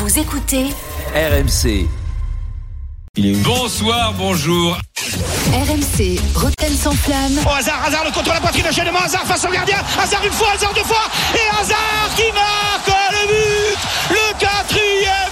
Vous écoutez RMC. Bonsoir, bonjour. RMC, Rotten sans flamme. Oh, Hazard le contre la poitrine, enchaînement, Hazard face au gardien, Hazard une fois, Hazard deux fois, et Hazard qui marque le but, le 4e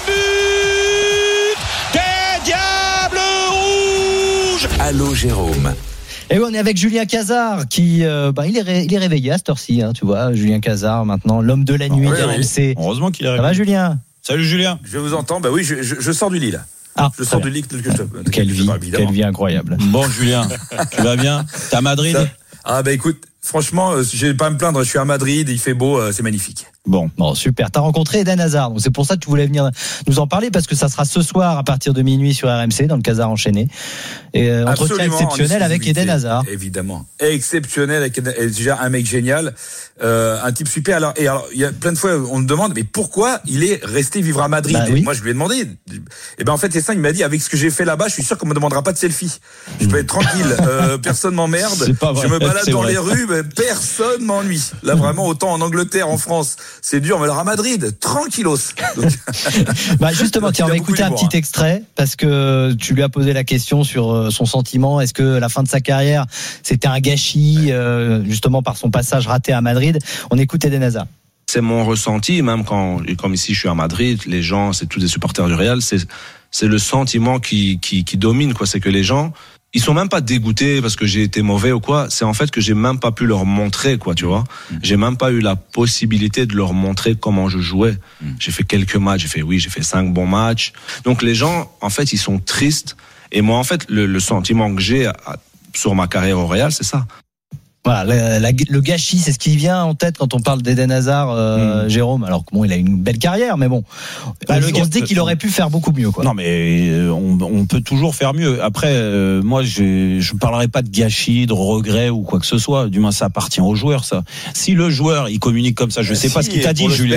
but des Diables Rouges. Allô Jérôme. Et oui, on est avec Julien Cazard qui il est réveillé à cette heure-ci, tu vois, Julien Cazard maintenant, l'homme de la nuit d'RMC. Heureusement qu'il est réveillé. Ça va Julien ? Salut Julien. Je vous entends, oui, je sors du lit là. Je sors du lit quelque chose. Quelle vie incroyable. Bon Julien, tu vas bien ? T'es à Madrid ? Écoute, franchement, j'ai pas à me plaindre, je suis à Madrid, il fait beau, c'est magnifique. Bon, super. T'as rencontré Eden Hazard, donc c'est pour ça que tu voulais venir nous en parler, parce que ça sera ce soir à partir de minuit sur RMC dans le Cazard enchaîné. Et entretien exceptionnel avec Eden Hazard. Évidemment, exceptionnel avec déjà un mec génial, un type super. Alors il y a plein de fois on me demande mais pourquoi il est resté vivre à Madrid. Oui. Moi je lui ai demandé. Et en fait c'est ça, il m'a dit avec ce que j'ai fait là-bas, je suis sûr qu'on me demandera pas de selfie. Je peux être tranquille, personne m'emmerde. Je me balade dans les rues, mais personne m'ennuie. Là vraiment autant en Angleterre, en France. C'est dur, mais alors à Madrid, tranquillos. Donc... justement, tiens, on va écouter un petit extrait parce que tu lui as posé la question sur son sentiment. Est-ce que la fin de sa carrière, c'était un gâchis, justement par son passage raté à Madrid ? On écoute Eden Hazard. C'est mon ressenti, même comme ici je suis à Madrid, les gens, c'est tous des supporters du Real, c'est le sentiment qui domine, quoi. C'est que les gens, ils sont même pas dégoûtés parce que j'ai été mauvais ou quoi. C'est en fait que j'ai même pas pu leur montrer, quoi, tu vois. J'ai même pas eu la possibilité de leur montrer comment je jouais. J'ai fait quelques matchs, j'ai fait 5 bons matchs. Donc les gens, en fait, ils sont tristes. Et moi, en fait, le sentiment que j'ai sur ma carrière au Real, c'est ça. Voilà, le gâchis, c'est ce qui vient en tête quand on parle d'Eden Hazard, Jérôme. Alors bon, il a une belle carrière, mais bon, on se dit qu'il aurait pu faire beaucoup mieux, quoi. Non, mais on peut toujours faire mieux. Après, moi, je parlerai pas de gâchis, de regrets ou quoi que ce soit. Du moins, ça appartient au joueur, ça. Si le joueur, il communique comme ça, je sais pas ce qu'il t'a dit, Julien.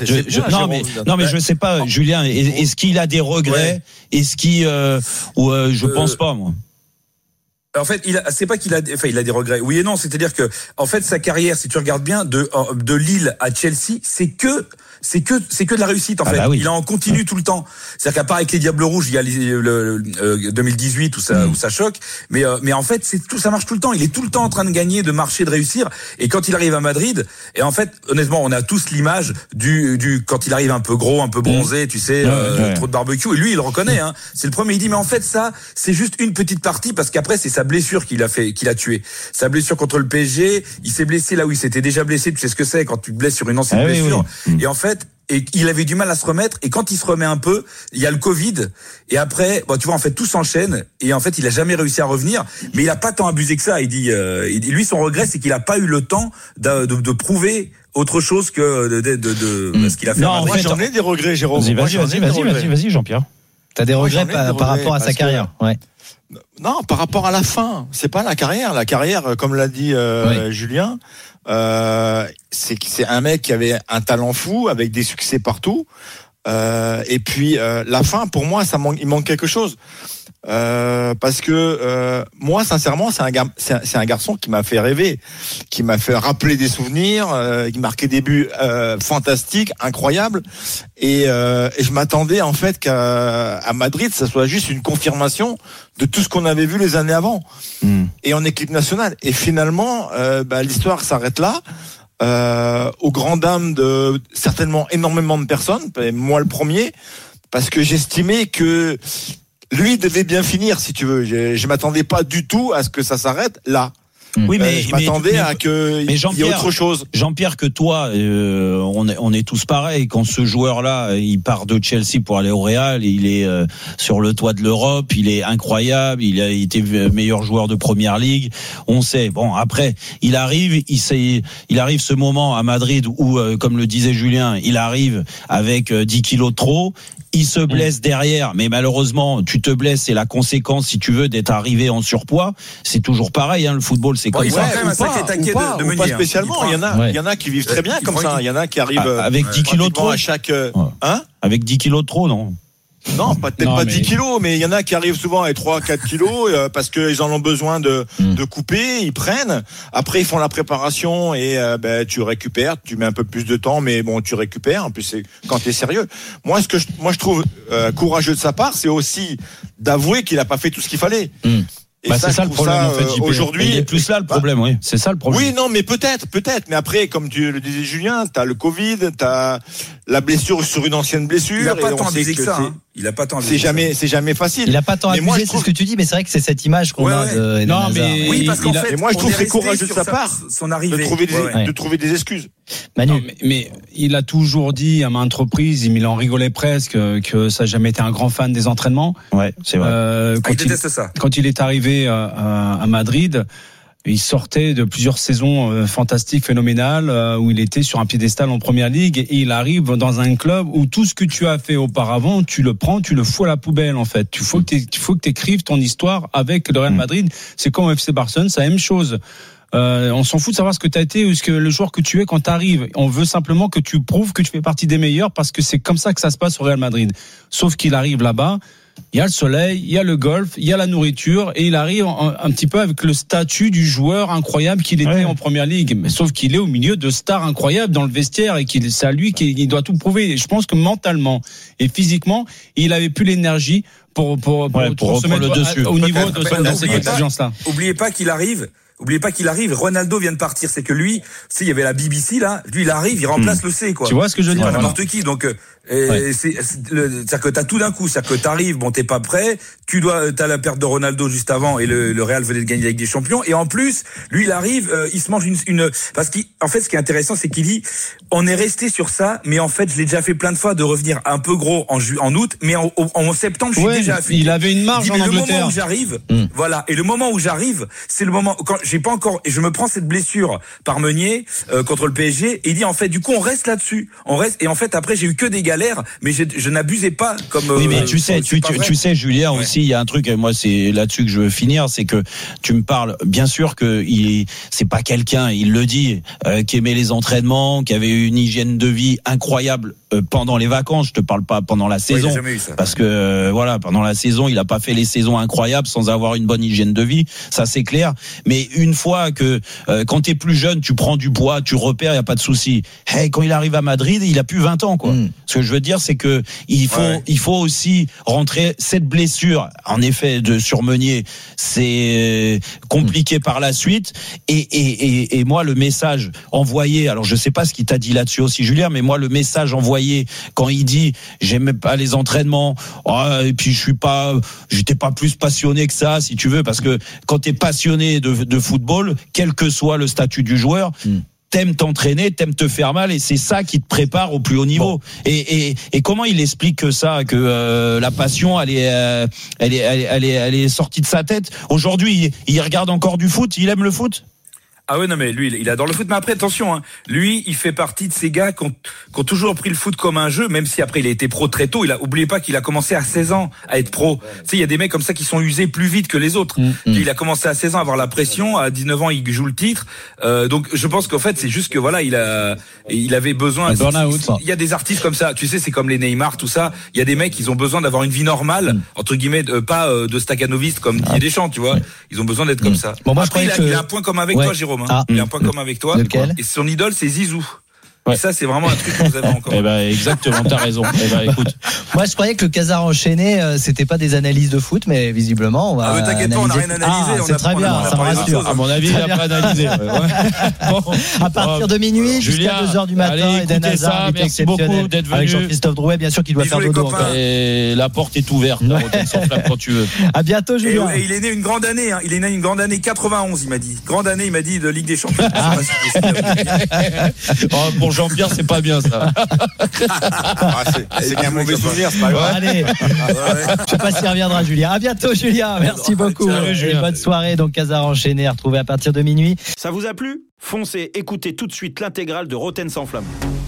Non, mais je sais pas, Julien. Est-ce qu'il a des regrets ? Est-ce qu'il, je pense pas, moi. En fait, il a des regrets. Oui et non, c'est-à-dire que, en fait, sa carrière, si tu regardes bien, de Lille à Chelsea, c'est que de la réussite, en fait. Oui. Il en continue tout le temps. C'est-à-dire qu'à part avec les Diables Rouges, il y a le 2018 où ça choque. Mais en fait, ça marche tout le temps. Il est tout le temps en train de gagner, de marcher, de réussir. Et quand il arrive à Madrid, et en fait, honnêtement, on a tous l'image du quand il arrive un peu gros, un peu bronzé, tu sais, trop de barbecue. Et lui, il le reconnaît, hein. C'est le premier. Il dit, mais en fait, ça, c'est juste une petite partie parce qu'après, c'est sa blessure qu'il a tué. Sa blessure contre le PSG. Il s'est blessé là où il s'était déjà blessé. Tu sais ce que c'est quand tu te blesses sur une ancienne blessure. Oui. Et en fait, il avait du mal à se remettre, et quand il se remet un peu, il y a le Covid, et après, tu vois, en fait, tout s'enchaîne, et en fait, il a jamais réussi à revenir, mais il a pas tant abusé que ça. Il dit, lui, son regret, c'est qu'il a pas eu le temps de prouver autre chose que de ce qu'il a fait. Non, moi, j'en ai des regrets, Jérôme. Vas-y, Jean-Pierre. T'as des regrets par rapport à sa carrière, ouais. Non, par rapport à la fin, c'est pas la carrière. La carrière, comme l'a dit Julien, c'est un mec qui avait un talent fou, avec des succès partout. Et puis la fin, pour moi, il manque quelque chose. Parce que moi, sincèrement, c'est un garçon qui m'a fait rêver, qui m'a fait rappeler des souvenirs, qui marquait des buts fantastiques, incroyables. Et je m'attendais en fait qu'à Madrid, ça soit juste une confirmation de tout ce qu'on avait vu les années avant. Et en équipe nationale. Et finalement, l'histoire s'arrête là. Aux grandes dames de certainement énormément de personnes, moi le premier, parce que j'estimais que lui devait bien finir, si tu veux. Je m'attendais pas du tout à ce que ça s'arrête là. Oui, mais je m'attendais à que il y ait autre chose. Jean-Pierre, que toi, on est tous pareils. Quand ce joueur-là, il part de Chelsea pour aller au Real, il est sur le toit de l'Europe, il est incroyable, il a été meilleur joueur de Première Ligue. On sait. Bon, après, il arrive ce moment à Madrid où, comme le disait Julien, il arrive avec 10 kilos de trop. Il se blesse derrière, mais malheureusement, tu te blesses, c'est la conséquence, si tu veux, d'être arrivé en surpoids. C'est toujours pareil, hein, le football, c'est comme ça. Il faut quand même un sacré taquet de Meunier. Pas spécialement. Il y en a qui vivent très bien comme ça. Il y en a qui arrivent avec 10 kilos de trop à chaque. Avec 10 kilos de trop, non? Non, peut-être pas 10 kilos, mais il y en a qui arrivent souvent avec 3-4 kilos parce qu'ils en ont besoin de couper, ils prennent. Après, ils font la préparation et tu récupères, tu mets un peu plus de temps, mais bon, tu récupères. En plus, c'est quand t'es sérieux. Moi, je trouve courageux de sa part, c'est aussi d'avouer qu'il a pas fait tout ce qu'il fallait. Et c'est ça le problème en fait. Aujourd'hui, il est plus là le problème, oui. C'est ça le problème. Oui, non, mais peut-être. Mais après, comme tu le disais, Julien, t'as le Covid, t'as la blessure sur une ancienne blessure. Il a pas tant abusé que ça. Il a pas tant abusé. C'est jamais facile. Il a pas tant abusé, c'est ce que tu dis, mais c'est vrai que c'est cette image qu'on a de non, mais oui, parce qu'en fait, et moi je trouve que c'est courageux de sa part son arrivée de trouver des excuses. Manu. Non, mais il a toujours dit à maintes reprises, il en rigolait presque, que ça n'a jamais été un grand fan des entraînements. Ouais, c'est vrai. Il déteste ça. Quand il est arrivé à Madrid, il sortait de plusieurs saisons fantastiques, phénoménales, où il était sur un piédestal en première ligue, et il arrive dans un club où tout ce que tu as fait auparavant, tu le prends, tu le fous à la poubelle, en fait. Il faut que t'écrives ton histoire avec le Real Madrid. C'est comme au FC Barcelone, c'est la même chose. On s'en fout de savoir ce que tu as été ou le joueur que tu es quand tu arrives. On veut simplement que tu prouves que tu fais partie des meilleurs, parce que c'est comme ça que ça se passe au Real Madrid. Sauf qu'il arrive là-bas, il y a le soleil, il y a le golf, il y a la nourriture, et il arrive un petit peu avec le statut du joueur incroyable qu'il était en première ligue. Mais sauf qu'il est au milieu de stars incroyables dans le vestiaire, et c'est à lui qu'il doit tout prouver. Et je pense que mentalement et physiquement, il avait plus l'énergie pour se mettre le dessus au niveau de cette exigence-là. Oubliez pas qu'il arrive, Ronaldo vient de partir. C'est que lui, il y avait la BBC là. Lui, il arrive, il remplace le C, quoi. Tu vois ce que je veux dire? C'est pas n'importe qui. Donc, c'est-à-dire que t'as tout d'un coup, c'est-à-dire que t'arrives, bon, t'es pas prêt. T'as la perte de Ronaldo juste avant, et le Real venait de gagner avec des champions. Et en plus, lui, il arrive, il se mange parce qu'en fait, ce qui est intéressant, c'est qu'il dit, on est resté sur ça, mais en fait, je l'ai déjà fait plein de fois de revenir un peu gros en août, mais en septembre, je suis déjà affilié. Il avait une marge en Angleterre. Le moment où j'arrive, voilà. Et le moment où j'arrive, c'est le moment quand j'ai pas encore, et je me prends cette blessure par Meunier contre le PSG, et il dit en fait, du coup, on reste là-dessus, et en fait, après, j'ai eu que des galères, mais je n'abusais pas comme. Oui, mais tu sais, Julien, aussi, il y a un truc, et moi, c'est là-dessus que je veux finir, c'est que tu me parles, bien sûr que c'est pas quelqu'un, il le dit, qui aimait les entraînements, qui avait une hygiène de vie incroyable pendant les vacances. Je te parle pas pendant la saison, j'ai jamais eu ça. parce que voilà, pendant la saison, il a pas fait les saisons incroyables sans avoir une bonne hygiène de vie, ça c'est clair. Mais une fois que quand t'es plus jeune, tu prends du poids, tu repères, y a pas de souci. Hey, quand il arrive à Madrid, il a plus 20 ans, quoi. Ce que je veux dire, c'est que il faut aussi rentrer cette blessure. En effet, sur Meunier, c'est compliqué par la suite. Et moi, le message envoyé, alors je sais pas ce qu'il t'a dit là-dessus aussi, Julien, mais moi, le message envoyé quand il dit j'aimais pas les entraînements, et puis j'étais pas plus passionné que ça, si tu veux, parce que quand t'es passionné de football, quel que soit le statut du joueur, t'aimes t'entraîner, t'aimes te faire mal, et c'est ça qui te prépare au plus haut niveau. Bon. Et comment il explique que la passion, elle est sortie de sa tête. Aujourd'hui, il regarde encore du foot, il aime le foot. Ah ouais, non, mais lui, il adore le foot. Mais après, attention, hein, lui, il fait partie de ces gars qui ont toujours pris le foot comme un jeu, même si après il a été pro très tôt. Oubliez pas qu'il a commencé à 16 ans à être pro. Tu sais, il y a des mecs comme ça qui sont usés plus vite que les autres. Il a commencé à 16 ans à avoir la pression, à 19 ans, il joue le titre. Donc, je pense qu'en fait, c'est juste que voilà, il avait besoin. Il y a des artistes comme ça. Tu sais, c'est comme les Neymar, tout ça. Il y a des mecs, ils ont besoin d'avoir une vie normale, entre guillemets, pas de staccanoviste comme Didier Deschamps, tu vois. Ils ont besoin d'être comme ça. Bon, moi, après, il a un point commun avec toi, Jérôme. Il y a un point commun avec toi. Lequel ? Et son idole, c'est Zizou. Et ça, c'est vraiment un truc que vous avez encore. Exactement, t'as raison. Écoute. Moi, je croyais que le Casar enchaîné, c'était pas des analyses de foot, mais visiblement, on va. Ah, t'inquiète pas, on n'a rien analysé. C'est très bien, ça me rassure. À mon avis, il n'a pas analysé. À partir de minuit, jusqu'à 2h du matin, Eden Hazard, merci beaucoup d'être venu. Avec Jean-Christophe Drouet, bien sûr, qui doit faire dodo encore. Et la porte est ouverte, sans flamme quand tu veux. À bientôt, Julien. Et il est né une grande année, Il est né une grande année 91, il m'a dit. Grande année, il m'a dit, de Ligue des Champions. Pour Jean-Pierre, c'est pas bien ça. C'est qu'un mauvais souvenir, c'est pas grave. Allez, je sais pas s'il reviendra, Julien. À bientôt, Julien. Merci beaucoup. Bonne soirée. Donc, Casar enchaîné, retrouvé à partir de minuit. Ça vous a plu ? Foncez, écoutez tout de suite l'intégrale de Rotten sans flamme.